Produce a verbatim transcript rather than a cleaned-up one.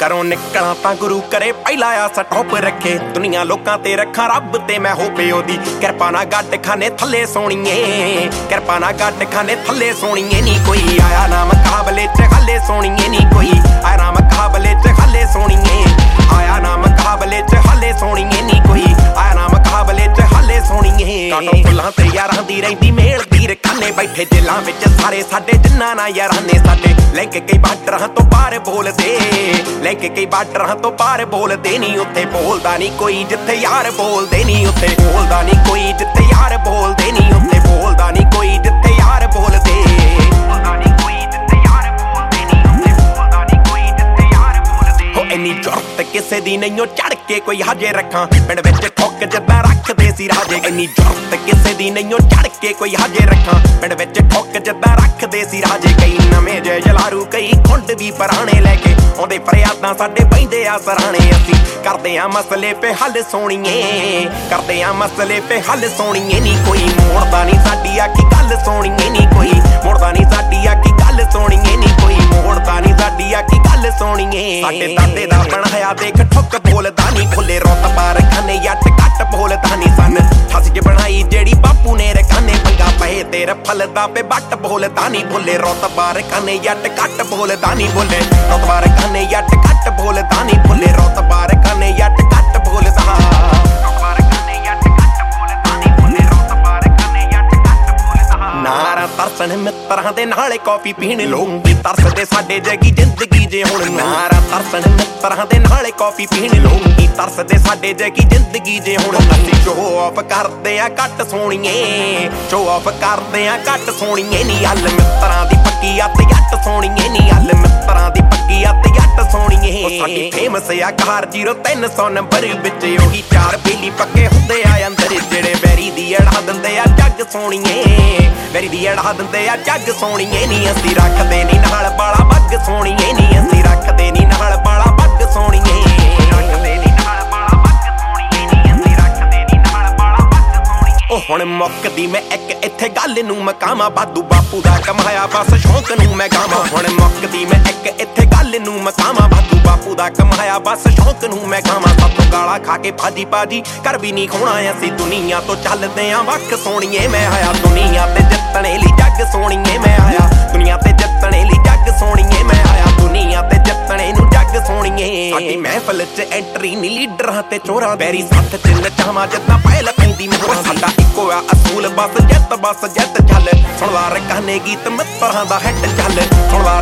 ਘਰੋਂ ਨਿਕਲਾਂ ਤਾਂ ਗੁਰੂ ਕਰੇ ਪਹਿਲਾ ਆ ਸਟਾਪ ਰੱਖੇ ਦੁਨੀਆ ਲੋਕਾਂ ਤੇ ਰੱਖਾਂ ਰੱਬ ਤੇ ਮੈਂ ਹੋਵੇ ਉਹਦੀ ਕਿਰਪਾ ਨਾ ਗੱਡ ਖਾਨੇ ਥੱਲੇ ਸੋਣੀਏ ਕਿਰਪਾ ਨਾ ਗੱਡ ਖਾਨੇ ਥੱਲੇ ਸੋਣੀਏ ਨੀ ਕੋਈ ਆਇਆ ਨਾ ਮੁਕਾਬਲੇ ਚ ਹੱਲੇ ਸੋਣੀਏ ਨੀ ਕੋਈ ਆਇਆ ਨਾ ਮੁਕਾਬਲੇ ਚ ਹੱਲੇ ਸੋਣੀਏ ਆਇਆ ਨਾ ਮੁਕਾਬਲੇ ਚ ਹੱਲੇ ਸੋਣੀਏ ਨੀ ਕੋਈ ਆਇਆ ਨਾ ਮੁਕਾਬਲੇ ਚ ਹੱਲੇ ਸੋਣੀਏ ਕਾਟੋ ਫੁੱਲਾਂ ਤੇ ਯਾਰਾਂ ਦੀ ਰਹਿੰਦੀ ਮੇਲ ਦੀ ਰਕਾਨੇ ਬੈਠੇ ਦਿਲਾਂ ਵਿੱਚ ਸਾਰੇ ਸਾਡੇ ਜਿੰਨਾ ਨਾ ਯਾਰਾਂ ਨੇ ਸਾਡੇ ਲੈ ਕੇ ਕਈ ਬਾਰਡਰਾਂ ਤੋਂ ਪਾਰ ਬੋਲਦੇ ਲੈ ਕੇ ਕਈ ਬਾਰਡਰਾਂ ਤੋਂ ਪਾਰ ਬੋਲਦੇ ਨੀ ਉੱਥੇ ਬੋਲਦਾ ਨੀ ਕੋਈ ਜਿੱਥੇ ਯਾਰ ਬੋਲਦੇ ਨੀ ਉੱਥੇ ਬੋਲਦਾ ਨੀ ਕੋਈ ਜਿੱਥੇ ਯਾਰ ਬੋਲਦੇ ਨੀ ਉੱਥੇ ਬੋਲਦਾ ਨੀ ਕੋਈ ਜਿੱਥੇ ਯਾਰ ਬੋਲਦੇ ਬੋਲਦਾ ਨੀ ਕੋਈ ਜਿੱਥੇ ਯਾਰ ਬੋਲਦੇ ਨੀ ਉੱਥੇ ਬੋਲਦਾ ਨੀ ਕੋਈ ਜਿੱਥੇ ਯਾਰ ਬੋਲਦੇ ਹੋ ਇੰਨੀ ਜ਼ੁਰਤ ਕਿਸੇ ਦੀ ਨਹੀਂਓ ਚੜ ਕੇ ਕੋਈ ਹਜੇ ਰੱਖਾਂ ਪਿੰਡ ਵਿੱਚ ਠੋਕ ਜਿੱਦਾਂ ਰੱਖਦੇ ਸੀ ਰਾਜੇ ਇੰਨੀ ਜ਼ੁਰਤ ਕਿਸੇ ਦੀ ਨਹੀਂਓ ਚੜ ਕੇ ਕੋਈ ਹਜੇ ਰੱਖਾਂ ਪਿੰਡ ਵਿੱਚ ਠੋਕ ਜਿੱਦਾਂ ਰੱਖਦੇ ਸੀ ਰਾਜੇ ਕਈ ਨਵੇਂ ਜੇ ਜਲਾਰੂ ਕਈ ਖੁੰਡ ਵੀ ਪੁਰਾਣੇ ਲੈ ਕੇ ਆਉਂਦੇ ਫਰਿਆਦਾਂ ਸਾਡੇ ਬਹਿੰਦੇ ਆ ਸਰਾਣੇ ਅਸੀਂ ਕਰਦੇ ਆ ਮਸਲੇ ਪੇ ਹੱਲ ਸੋਣੀਏ ਕਰਦੇ ਆ ਮਸਲੇ ਪੇ ਹੱਲ ਸੋਣੀਏ ਨੀ ਕੋਈ ਮੋੜਦਾ ਨੀ ਸਾਡੀ ਆਖੀ ਗੱਲ ਸੋਣੀਏ ਨੀ ਕੋਈ ਮੋੜਦਾ ਨੀ ਸਾਡੀ ਆਖੀ ਗੱਲ ਸੋਣੀਏ ਨੀ ਕੋਈ ਮੋੜਦਾ ਨੀ ਸਾਡੀ ਆਖੀ ਗੱਲ ਸੋਣੀਏ ਸਾਡੇ ਦਾਦੇ ਦਾ ਬਣਾਇਆ ਦੇਖ ਠੁੱਕ ਬੋਲਦਾ ਨੀ ਖੁੱਲੇ ਰੁਤਬਾ ਰਖਾਨੇ ਜੱਟ ਘੱਟ ਬੋਲਦਾ ਨੀ ਸਨ ਠੱਸ ਚ ਬਣਾਈ ਜਿਹੜੀ ਬਾਪੂ ਨੇ ਰਖਾਨੇ ਪੰਗਾ ਪਏ ਤੇਰੇ ਫਲਦਾ ਪੇ ਬੱਟ ਬੋਲਦਾ ਨੀ ਬੋਲੇ ਰੁਤਬਾ ਰਖਾਨੇ ਜੱਟ ਘੱਟ ਬੋਲਦਾ ਨੀ ਬੋਲੇ ਰੁਤਬਾ ਰਖਾਨੇ ਜੱਟ ਘੱਟ ਬੋਲਦਾ ਨੀ ਬੋਲੇ ਰੁਤਬਾ ਰਖਾਨੇ ਜੱਟ ਘੱਟ ਬੋਲਦਾ ਰੁਤਬਾ ਰਖਾਨੇ ਜੱਟ ਘੱਟ ਬੋਲਦਾ ਨੀ ਬੋਲੇ ਰੁਤਬਾ ਰਖਾਨੇ ਜੱਟ ਘੱਟ ਬੋਲਦਾ ਨਾਰਾ ਤਰਸਣ ਮਿੱਤਰਾਂ ਦੇ ਨਾਲੇ ਕਾਫੀ ਪੀਣ ਲੋਕ ਤਰਸਦੇ ਸਾਡੇ ਜਗੀ ਜ਼ਿੰਦਗੀ ਜੇ ਹੁਣ ਨਾਰਾ ਤਰਸਣ ਮਿੱਤਰਾਂ ਦੇ ਨਾਲੇ ਕਾਫੀ ਪੀਣ ਲੋਕ ਤਰਸਦੇ ਸਾਡੇ ਜਗੀ ਜ਼ਿੰਦਗੀ ਜੇ ਹੁਣ ਅਸੀਂ ਸ਼ੋ ਆਫ ਕਰਦੇ ਆ ਘੱਟ ਸੋਣੀਏ ਸ਼ੋ ਆਫ ਕਰਦੇ ਆ ਘੱਟ ਸੋਣੀਏ ਨੀ ਹੱਲ ਮਿੱਤਰਾਂ ਦੀ ਪੱਕੀ ਅੱਤ ਜੱਟ ਸੋਣੀਏ ਨੀ ਹੱਲ ਮਿੱਤਰਾਂ ਦੀ ਪੱਕੀ ਅੱਤ ਜੱਟ ਸੋਣੀਏ ਉਹ ਸਾਡੀ ਫੇਮਸ ਆ ਕਾਰ ਜ਼ੀਰੋ ਤਿੰਨ ਸੌ ਨੰਬਰ ਵਿੱਚ ਉਹੀ ਚਾਰ ਬੇਲੀ ਪੱਕੇ ਹੁੰਦੇ ਆ ਅੰਦਰ ਜਿਹੜੇ ਬੈਰੀ ਦੀ ਅੜਾ ਦਿੰਦੇ ਆ ਜੱਗ ਸੋਣੀਏ ਬੈਰੀ ਦੀ ਅੜਾ ਦਿੰਦੇ ਆ ਜੱਗ ਸੋਣੀਏ ਨੀ ਅਸੀਂ ਰੱਖਦੇ ਨੀ ਨਾਲ ਬਾਲਾ ਬੱਗ ਸੋਣੀਏ ਨੀ ਅਸੀਂ ਰੱਖਦੇ ਨੀ ਨਾਲ ਬਾਲਾ ਬੱਗ ਸੋਣੀਏ ਰੱਖਦੇ ਨੀ ਨਾਲ ਬਾਲਾ ਬੱਗ ਸੋਣੀਏ ਨੀ ਅਸੀਂ ਰੱਖਦੇ ਨੀ ਨਾਲ ਬਾਲਾ ਬੱਗ ਸੋਣੀਏ ਉਹ ਹੁਣ ਮੁੱਕਦੀ ਮੈਂ ਇੱਕ ਇੱਥੇ ਗੱਲ ਨੂੰ ਮਕਾਵਾਂ ਬਾਦੂ ਬਾਪੂ ਦਾ ਕਮਾਇਆ ਬਸ ਸ਼ੌਂਕ ਨੂੰ ਮੈਂ ਗਾਵਾਂ ਹੁਣ ਮੁੱਕਦੀ ਮੈਂ ਇੱਕ ਇੱਥੇ ਗੱਲ ਨੂੰ ਮਕਾਵਾਂ ਬਾਦੂ ਬਾਪੂ ਦਾ ਕਮਾਇਆ ਬਸ ਸ਼ੌਂਕ ਨੂੰ ਮੈਂ ਗਾਵਾਂ ਸਭ ਗਾਲਾਂ ਖਾ ਕੇ ਭਾਜੀ ਭਾਜੀ ਕਰ ਵੀ ਨਹੀਂ ਖੋਣਾ ਅਸੀਂ ਦੁਨੀਆ ਤੋਂ ਚੱਲਦੇ ਆਂ ਵੱਖ ਸੋਣੀਏ ਮੈਂ ਆਇਆ ਦੁਨੀਆ ਤੇ ਜਿੱਤਣੇ ਲਈ ਜੱਗ ਸੋਣੀਏ ਮੈਂ ਆਇਆ ਦੁਨੀਆ ਤੇ ਜਿੱਤਣੇ ਲਈ ਜੱਗ ਸੋਣੀਏ ਮੈਂ ਆਇਆ ਦੁਨੀਆ ਤੇ ਜਿੱਤਣੇ ਨੂੰ ਜੱਗ ਸੋਣੀਏ ਸਾਡੀ ਮਹਿਫਲ ਚ ਐਂਟਰੀ ਨੀ ਲੀਡਰਾਂ ਤੇ ਚੋਰਾਂ ਬੈਰੀ ਸੱਥ ਚ ਨਚਾਵਾਂ ਜਿੱਦਾਂ ਪਹਿਲ ਪੈਂਦੀ ਮੋਹਰਾਂ ਸਾਡਾ ਇੱਕੋ ਆ ਅਸੂਲ ਬਸ ਜਿੱਤ ਬਸ ਜਿੱਤ ਚੱਲ ਸੁਣਵਾ ਰਕਾਨੇ ਗੀਤ ਮਿੱਤਰਾਂ ਦਾ ਹਿੱਟ ਚੱਲ ਸੁਣਵਾ